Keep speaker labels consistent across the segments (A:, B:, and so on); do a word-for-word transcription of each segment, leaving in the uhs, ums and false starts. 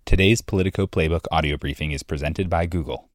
A: Today's Politico Playbook audio briefing is presented by Google.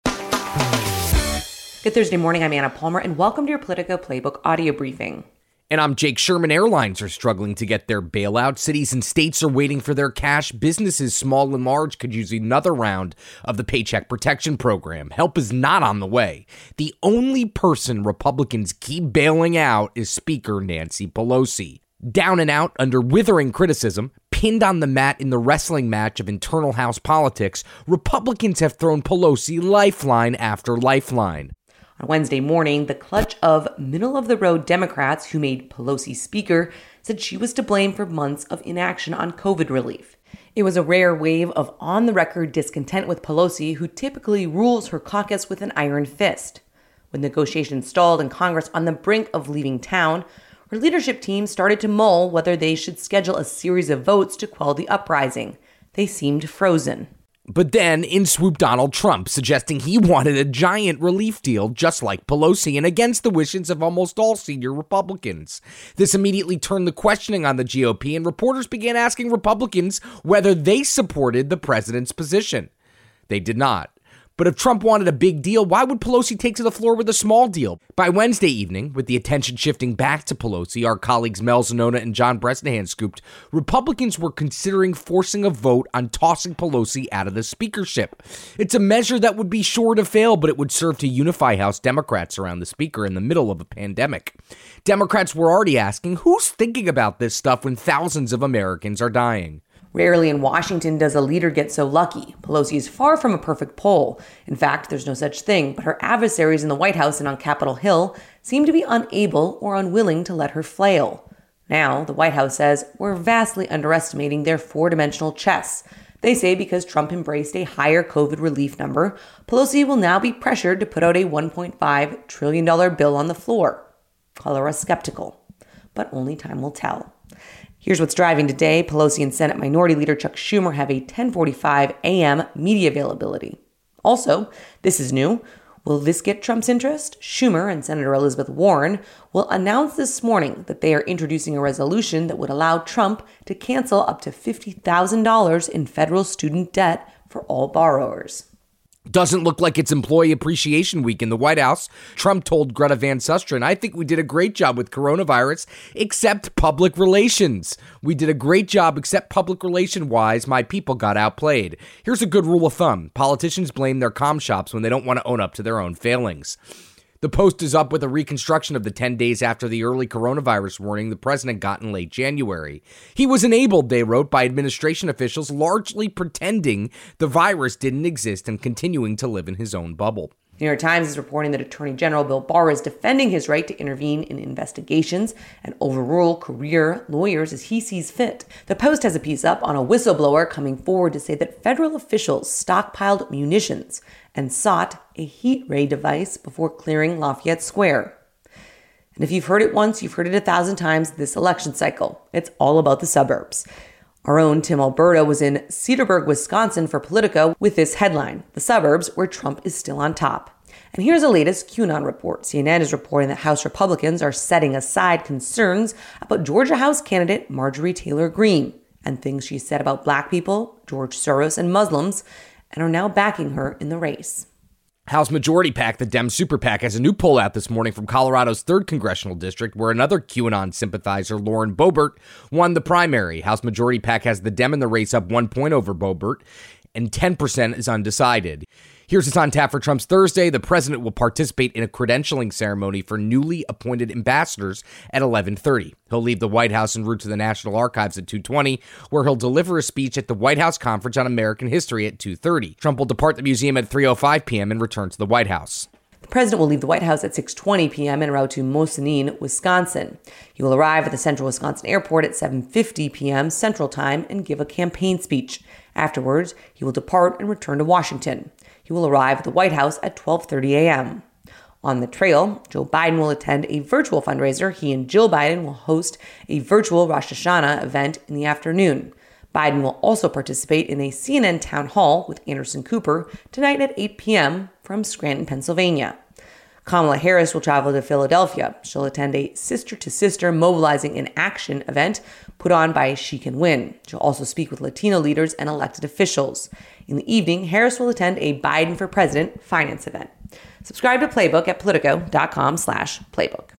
B: Good Thursday morning, I'm Anna Palmer, and welcome to your Politico Playbook audio briefing.
C: And I'm Jake Sherman. Airlines are struggling to get their bailout. Cities and states are waiting for their cash. Businesses, small and large, could use another round of the Paycheck Protection Program. Help is not on the way. The only person Republicans keep bailing out is Speaker Nancy Pelosi. Down and out under withering criticism, pinned on the mat in the wrestling match of internal House politics, Republicans have thrown Pelosi lifeline after lifeline.
B: On Wednesday morning, the clutch of middle-of-the-road Democrats who made Pelosi Speaker said she was to blame for months of inaction on COVID relief. It was a rare wave of on-the-record discontent with Pelosi, who typically rules her caucus with an iron fist. When negotiations stalled and Congress on the brink of leaving town, her leadership team started to mull whether they should schedule a series of votes to quell the uprising. They seemed frozen.
C: But then in swooped Donald Trump, suggesting he wanted a giant relief deal just like Pelosi and against the wishes of almost all senior Republicans. This immediately turned the questioning on the G O P, and reporters began asking Republicans whether they supported the president's position. They did not. But if Trump wanted a big deal, why would Pelosi take to the floor with a small deal? By Wednesday evening, with the attention shifting back to Pelosi, our colleagues Mel Zanona and John Bresnahan scooped, Republicans were considering forcing a vote on tossing Pelosi out of the speakership. It's a measure that would be sure to fail, but it would serve to unify House Democrats around the speaker in the middle of a pandemic. Democrats were already asking, who's thinking about this stuff when thousands of Americans are dying?
B: Rarely in Washington does a leader get so lucky. Pelosi is far from a perfect poll. In fact, there's no such thing, but her adversaries in the White House and on Capitol Hill seem to be unable or unwilling to let her flail. Now, the White House says we're vastly underestimating their four-dimensional chess. They say because Trump embraced a higher COVID relief number, Pelosi will now be pressured to put out a one point five trillion dollars bill on the floor. Color us skeptical, but only time will tell. Here's what's driving today. Pelosi and Senate Minority Leader Chuck Schumer have a ten forty-five a.m. media availability. Also, this is new. Will this get Trump's interest? Schumer and Senator Elizabeth Warren will announce this morning that they are introducing a resolution that would allow Trump to cancel up to fifty thousand dollars in federal student debt for all borrowers.
C: Doesn't look like it's Employee Appreciation Week in the White House. Trump told Greta Van Susteren, I think we did a great job with coronavirus, except public relations. We did a great job, except public relation-wise, my people got outplayed. Here's a good rule of thumb. Politicians blame their comm shops when they don't want to own up to their own failings. The Post is up with a reconstruction of the ten days after the early coronavirus warning the president got in late January. He was enabled, they wrote, by administration officials largely pretending the virus didn't exist and continuing to live in his own bubble.
B: The New York Times is reporting that Attorney General Bill Barr is defending his right to intervene in investigations and overrule career lawyers as he sees fit. The Post has a piece up on a whistleblower coming forward to say that federal officials stockpiled munitions and sought a heat ray device before clearing Lafayette Square. And if you've heard it once, you've heard it a thousand times this election cycle. It's all about the suburbs. Our own Tim Alberto was in Cedarburg, Wisconsin for Politico with this headline, The Suburbs Where Trump is Still on Top. And here's the latest QAnon report. C N N is reporting that House Republicans are setting aside concerns about Georgia House candidate Marjorie Taylor Greene and things she said about black people, George Soros, and Muslims, and are now backing her in the race.
C: House Majority PAC, the Dem Super PAC, has a new poll out this morning from Colorado's third Congressional District, where another QAnon sympathizer, Lauren Boebert, won the primary. House Majority PAC has the Dem in the race up one point over Boebert, and ten percent is undecided. Here's what's on tap for Trump's Thursday. The president will participate in a credentialing ceremony for newly appointed ambassadors at eleven thirty. He'll leave the White House en route to the National Archives at two twenty, where he'll deliver a speech at the White House Conference on American History at two thirty. Trump will depart the museum at three oh five p.m. and return to the White House.
B: The president will leave the White House at six twenty p.m. en route to Mosinee, Wisconsin. He will arrive at the Central Wisconsin Airport at seven fifty p.m. Central Time and give a campaign speech. Afterwards, he will depart and return to Washington. He will arrive at the White House at twelve thirty a.m. On the trail, Joe Biden will attend a virtual fundraiser. He and Jill Biden will host a virtual Rosh Hashanah event in the afternoon. Biden will also participate in a C N N town hall with Anderson Cooper tonight at eight p.m. from Scranton, Pennsylvania. Kamala Harris will travel to Philadelphia. She'll attend a Sister to Sister Mobilizing in Action event put on by She Can Win. She'll also speak with Latino leaders and elected officials. In the evening, Harris will attend a Biden for President finance event. Subscribe to Playbook at politico.com slash playbook.